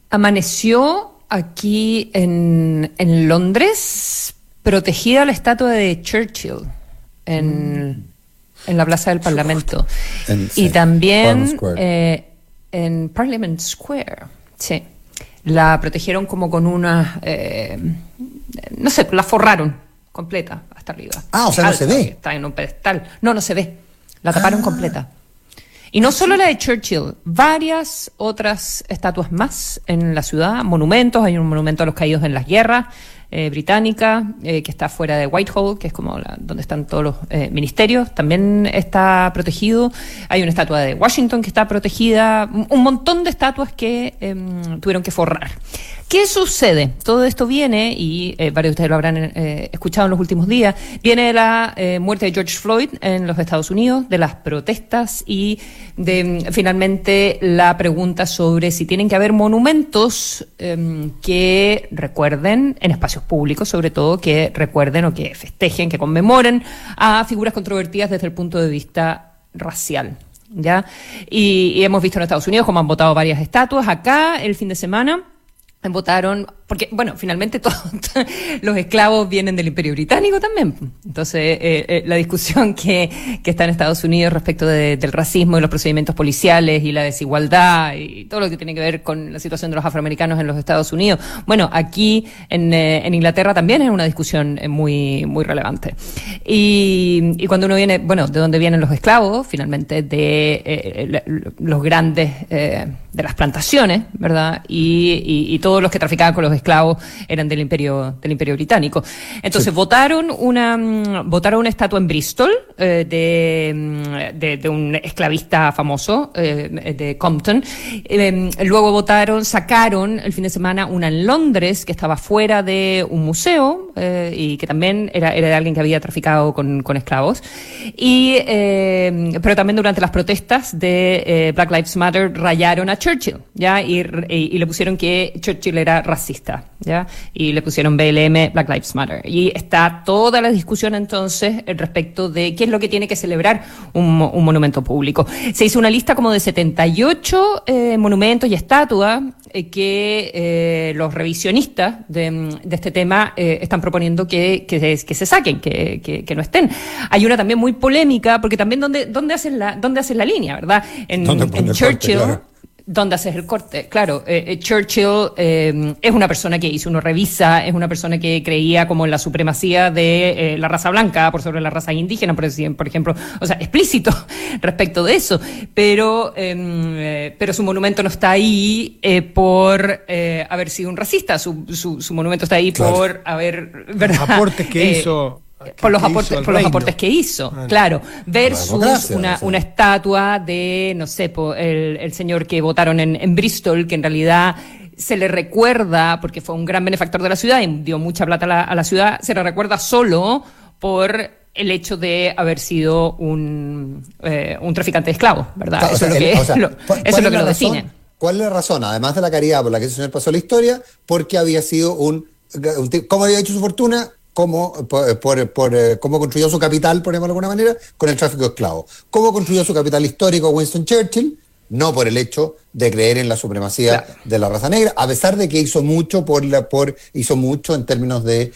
Amaneció aquí en Londres, protegida la estatua de Churchill en la Plaza del Parlamento. Y también en Parliament Square. Sí. La protegieron como con unas... no sé, la forraron completa hasta arriba. O sea, no se ve. Está en un pedestal. No se ve. La taparon completa. Y no solo la de Churchill, varias otras estatuas más en la ciudad, monumentos. Hay un monumento a los caídos en las guerras británicas, que está fuera de Whitehall, que es como donde están todos los ministerios, también está protegido. Hay una estatua de Washington que está protegida, un montón de estatuas que tuvieron que forrar. ¿Qué sucede? Todo esto viene, y varios de ustedes lo habrán escuchado en los últimos días, viene de la muerte de George Floyd en los Estados Unidos, de las protestas y de finalmente la pregunta sobre si tienen que haber monumentos que recuerden, en espacios públicos sobre todo, que recuerden o que festejen, que conmemoren a figuras controvertidas desde el punto de vista racial. ¿Ya? Y hemos visto en Estados Unidos cómo han votado varias estatuas. Acá, el fin de semana, votaron, porque, bueno, finalmente todos los esclavos vienen del Imperio Británico también. Entonces, la discusión que está en Estados Unidos respecto del racismo y los procedimientos policiales y la desigualdad y todo lo que tiene que ver con la situación de los afroamericanos en los Estados Unidos. Bueno, aquí en Inglaterra también es una discusión muy, muy relevante. Y cuando uno viene, bueno, ¿de dónde vienen los esclavos? Finalmente de los grandes, de las plantaciones, ¿verdad? Y todos los que traficaban con los esclavos eran del Imperio Británico. Entonces, sí. votaron una estatua en Bristol de un esclavista famoso, de Compton. Luego sacaron el fin de semana una en Londres que estaba fuera de un museo y que también era de alguien que había traficado con esclavos. Pero también durante las protestas de Black Lives Matter rayaron a Churchill, ¿ya? Y le pusieron que Churchill era racista, ¿ya? Y le pusieron BLM, Black Lives Matter. Y está toda la discusión entonces respecto de qué es lo que tiene que celebrar un monumento público. Se hizo una lista como de 78 monumentos y estatuas que los revisionistas de este tema están proponiendo que se saquen, que no estén. Hay una también muy polémica, porque también ¿dónde hacen la línea, ¿verdad? En Churchill... Claro. ¿Dónde haces el corte? Claro, Churchill es una persona que, si uno revisa, es una persona que creía como en la supremacía de la raza blanca por sobre la raza indígena, por ejemplo, o sea, explícito respecto de eso, pero su monumento no está ahí por haber sido un racista, su monumento está ahí claro. por haber, ¿verdad? Los aportes que hizo... Por los aportes que hizo, claro, versus una estatua de, no sé, el señor que votaron en Bristol, que en realidad se le recuerda, porque fue un gran benefactor de la ciudad y dio mucha plata a la ciudad, se le recuerda solo por el hecho de haber sido un traficante de esclavos, ¿verdad? Claro, eso es lo que lo define. ¿Cuál es la razón, además de la caridad por la que ese señor pasó la historia? Porque había sido ¿cómo había hecho su fortuna? Cómo construyó su capital, por llamarlo de alguna manera, con el tráfico de esclavos. Cómo construyó su capital histórico Winston Churchill, no por el hecho de creer en la supremacía de la raza negra, a pesar de que hizo mucho en términos de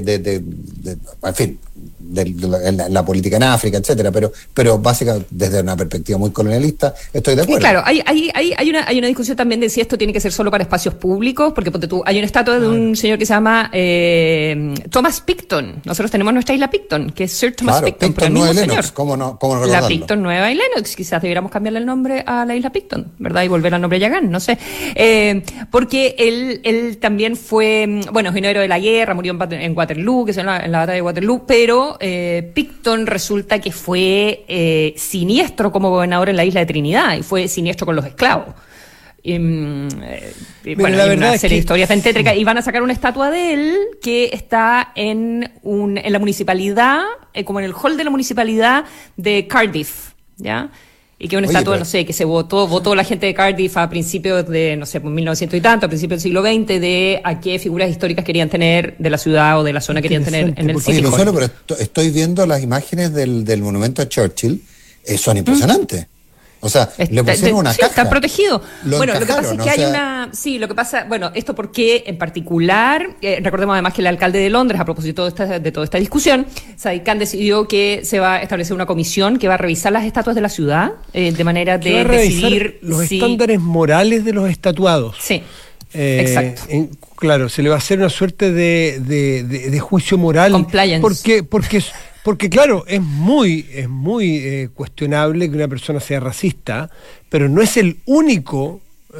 en fin, en la política en África, etcétera, pero básicamente desde una perspectiva muy colonialista estoy de acuerdo. Claro, hay una discusión también de si esto tiene que ser solo para espacios públicos, porque ponte tú, hay una estatua de un señor que se llama Thomas Picton. Nosotros tenemos nuestra isla Picton, que es Sir Thomas Picton, pero el mismo señor. ¿Cómo no recordarlo? La Picton Nueva y Lennox, quizás debiéramos cambiarle el nombre a la isla Picton, ¿verdad? Y volver al nombre Yagán, no sé. Porque él también fue, bueno, es un héroe de la guerra, murió en Waterloo, que es en la batalla de Waterloo, pero Picton resulta que fue siniestro como gobernador en la isla de Trinidad y fue siniestro con los esclavos. Bueno, la hay una serie de historias tétricas y van a sacar una estatua de él que está en la municipalidad, como en el hall de la municipalidad de Cardiff, ¿ya? Y que una estatua, no sé, que se votó la gente de Cardiff a principios de, no sé, 1900 y tanto, a principios del siglo XX, de a qué figuras históricas querían tener de la ciudad o de la zona querían tener en el sitio. Consuelo, pero estoy viendo las imágenes del monumento a Churchill, son impresionantes. O sea, le pusieron una caja. Está protegido. Bueno, lo que pasa es que hay una... Sí, lo que pasa... Bueno, esto porque, en particular, recordemos además que el alcalde de Londres, a propósito de toda esta discusión, Sadiq Khan decidió que se va a establecer una comisión que va a revisar las estatuas de la ciudad, de manera de decidir los estándares morales de los estatuados. Sí, exacto. Claro, se le va a hacer una suerte de juicio moral. Compliance. Porque claro, es muy cuestionable que una persona sea racista, pero no es el único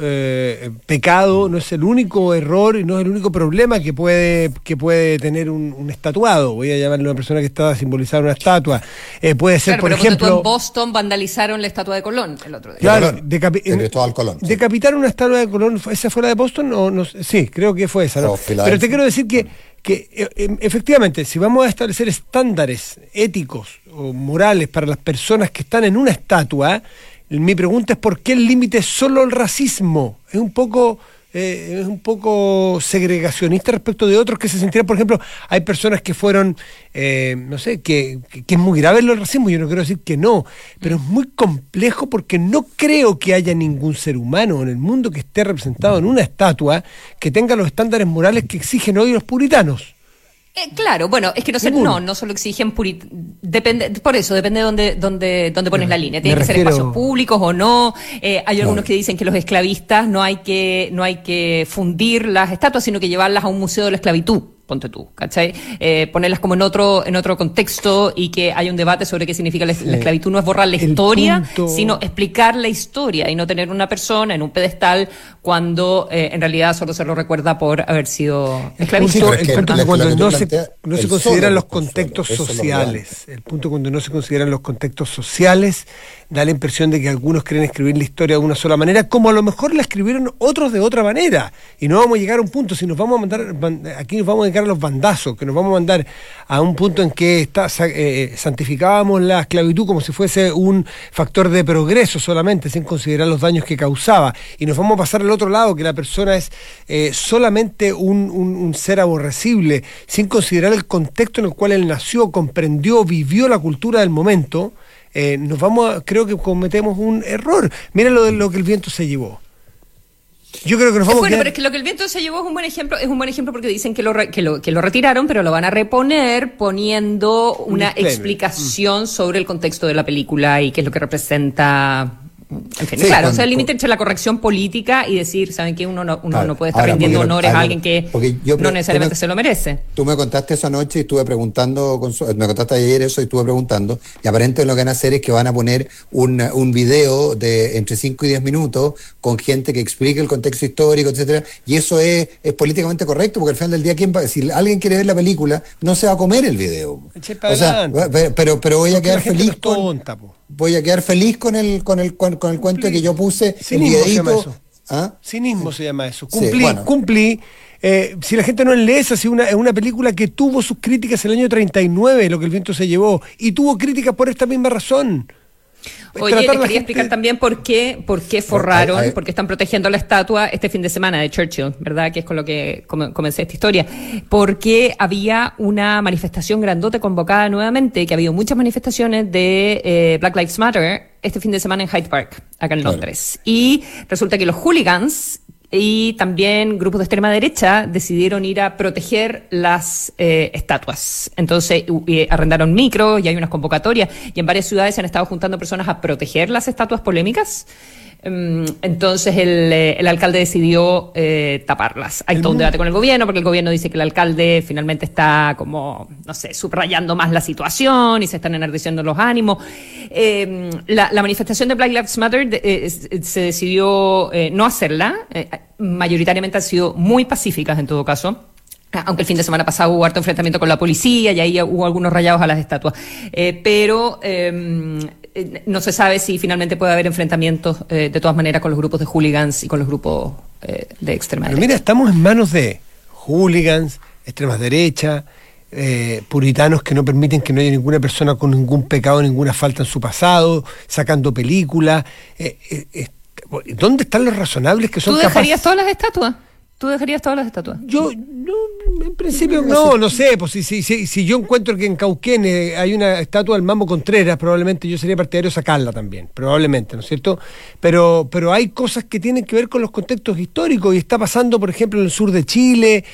pecado, no es el único error y no es el único problema que puede tener un estatuado. Voy a llamarle a una persona que está a simbolizar una estatua. Puede ser, por ejemplo... en Boston vandalizaron la estatua de Colón el otro día. Claro, de Cristóbal Colón. Sí. Decapitar una estatua de Colón, ¿esa fue la de Boston? No, sí, creo que fue esa, ¿no? Pero te quiero decir que efectivamente, si vamos a establecer estándares éticos o morales para las personas que están en una estatua, mi pregunta es ¿por qué el límite es solo el racismo? Es un poco segregacionista respecto de otros que se sentirán, por ejemplo, hay personas que fueron, no sé, que es muy grave el racismo, yo no quiero decir que no, pero es muy complejo porque no creo que haya ningún ser humano en el mundo que esté representado en una estatua que tenga los estándares morales que exigen hoy los puritanos. Claro, bueno, es que no solo exigen depende de dónde pones la línea. Tienen que ser espacios públicos o no. Hay algunos que dicen que los esclavistas no hay que fundir las estatuas, sino que llevarlas a un museo de la esclavitud. Ponte tú, ¿cachai? Ponerlas como en otro contexto y que haya un debate sobre qué significa la esclavitud. No es borrar la historia, sino explicar la historia y no tener una persona en un pedestal cuando en realidad solo se lo recuerda por haber sido esclavizado. El punto es cuando no se consideran los contextos sociales. El punto cuando no se consideran los contextos sociales da la impresión de que algunos quieren escribir la historia de una sola manera, como a lo mejor la escribieron otros de otra manera. Y no vamos a llegar a un punto, si nos vamos a mandar, aquí nos vamos a dedicar a los bandazos, que nos vamos a mandar a un punto en que santificábamos la esclavitud como si fuese un factor de progreso solamente, sin considerar los daños que causaba. Y nos vamos a pasar al otro lado, que la persona es solamente un ser aborrecible, sin considerar el contexto en el cual él nació, comprendió, vivió la cultura del momento. Creo que cometemos un error. Mira lo que el viento se llevó. Yo creo que nos vamos pero es que lo que el viento se llevó es un buen ejemplo porque dicen que lo retiraron, pero lo van a reponer poniendo una explicación sobre el contexto de la película y qué es lo que representa. En fin, claro, o sea, el límite entre la corrección política y decir, ¿saben qué? Uno no puede estar rindiendo honores a alguien que no necesariamente se lo merece. Tú me contaste esa noche y estuve preguntando, me contaste ayer eso y estuve preguntando, y aparentemente lo que van a hacer es que van a poner un video de entre 5 y 10 minutos con gente que explique el contexto histórico, etcétera, y eso es políticamente correcto, porque al final del día, si alguien quiere ver la película, no se va a comer el video. O sea, pero voy a quedar feliz voy a quedar feliz con el cuento que yo puse. Cinismo se llama eso. ¿Ah? Cinismo se llama eso. Cumplí. Si la gente no lee esa, es una película que tuvo sus críticas en el año 39, lo que el viento se llevó, y tuvo críticas por esta misma razón. Oye, les quería explicar también por qué forraron, porque están protegiendo la estatua este fin de semana de Churchill, ¿verdad? Que es con lo que comencé esta historia. Porque había una manifestación grandote convocada nuevamente, que ha habido muchas manifestaciones de Black Lives Matter este fin de semana en Hyde Park, acá en Londres. Y resulta que los hooligans y también grupos de extrema derecha decidieron ir a proteger las estatuas. Entonces arrendaron micros y hay unas convocatorias y en varias ciudades se han estado juntando personas a proteger las estatuas polémicas. Entonces el alcalde decidió taparlas. Hay todo un debate con el gobierno, porque el gobierno dice que el alcalde finalmente está como, no sé, subrayando más la situación y se están enardeciendo los ánimos. La manifestación de Black Lives Matter se decidió no hacerla. Mayoritariamente han sido muy pacíficas en todo caso. Aunque el fin de semana pasado hubo harto enfrentamiento con la policía y ahí hubo algunos rayados a las estatuas. Pero no se sabe si finalmente puede haber enfrentamientos de todas maneras con los grupos de hooligans y con los grupos de extrema derecha. Pero mira, estamos en manos de hooligans, extremas derecha, puritanos que no permiten que no haya ninguna persona con ningún pecado, ninguna falta en su pasado, sacando películas. ¿Dónde están los razonables que son capaces? ¿Tú dejarías todas las estatuas? ¿Tú dejarías todas las estatuas? Yo En principio no sé, pues si yo encuentro que en Cauquén hay una estatua del Mambo Contreras, probablemente yo sería partidario de sacarla también, probablemente, ¿no es cierto? Pero hay cosas que tienen que ver con los contextos históricos, y está pasando, por ejemplo, en el sur de Chile,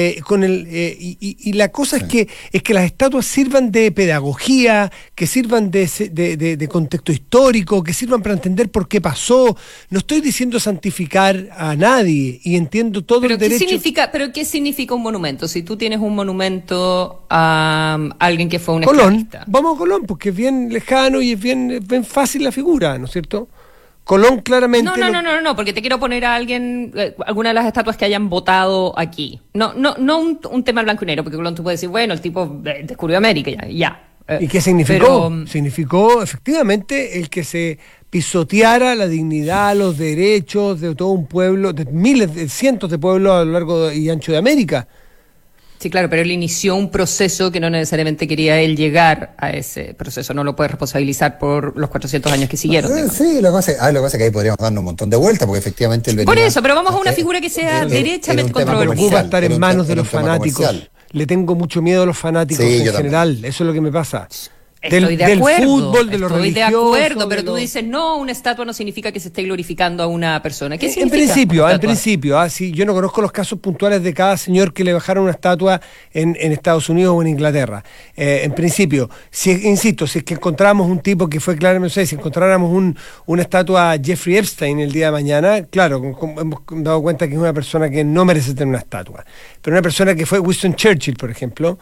y la cosa es que las estatuas sirvan de pedagogía, que sirvan de contexto histórico, que sirvan para entender por qué pasó. No estoy diciendo santificar a nadie, y entiendo todo el derecho. ¿Pero qué significa un monumento? Si tú tienes un monumento a alguien que fue un Colón, esclavista. vamos a Colón, porque es bien lejano y es bien fácil la figura, ¿no es cierto? Colón claramente... No, porque te quiero poner a alguien, alguna de las estatuas que hayan votado aquí. No un tema blanco y negro, porque Colón tú puedes decir, bueno, el tipo descubrió América, ya. ¿Y qué significó? Significó efectivamente el que se pisoteara la dignidad, los derechos de todo un pueblo, de miles, de cientos de pueblos a lo largo y ancho de América. Sí, claro, pero él inició un proceso que no necesariamente quería él llegar a ese proceso. No lo puede responsabilizar por los 400 años que siguieron. Sí, lo que pasa es que ahí podríamos darnos un montón de vueltas, porque efectivamente él venía... Por eso, pero vamos a una figura que sea derechamente controversial. Va a estar en manos de los fanáticos. Le tengo mucho miedo a los fanáticos en general, también. Eso es lo que me pasa. Estoy de acuerdo, del fútbol, de lo religioso. Estoy de acuerdo, pero tú dices, no, una estatua no significa que se esté glorificando a una persona. ¿Qué significa? En principio, sí, yo no conozco los casos puntuales de cada señor que le bajaron una estatua en Estados Unidos o en Inglaterra. En principio, insisto, si es que encontramos un tipo que fue claramente, no sé, si encontráramos una estatua a Jeffrey Epstein el día de mañana, claro, hemos dado cuenta que es una persona que no merece tener una estatua. Pero una persona que fue Winston Churchill, por ejemplo,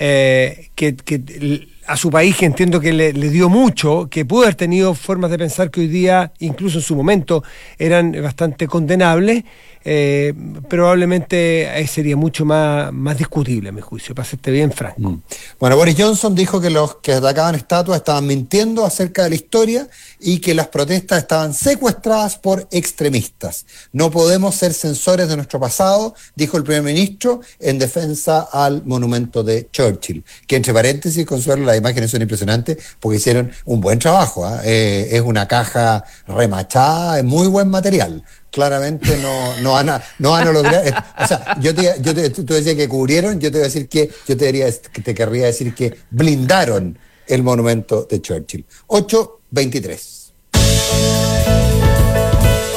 que a su país, que entiendo que le dio mucho, que pudo haber tenido formas de pensar que hoy día, incluso en su momento, eran bastante condenables, probablemente sería mucho más discutible, a mi juicio, para serte bien franco. Bueno, Boris Johnson dijo que los que atacaban estatuas estaban mintiendo acerca de la historia y que las protestas estaban secuestradas por extremistas. No podemos ser censores de nuestro pasado, dijo el primer ministro en defensa al monumento de Churchill, que entre paréntesis, Consuelo, las imágenes son impresionantes porque hicieron un buen trabajo, ¿eh? Es una caja remachada, es muy buen material. Claramente no van a lograr. O sea, tú decías que cubrieron, yo te querría decir que blindaron el monumento de Churchill. 8:23.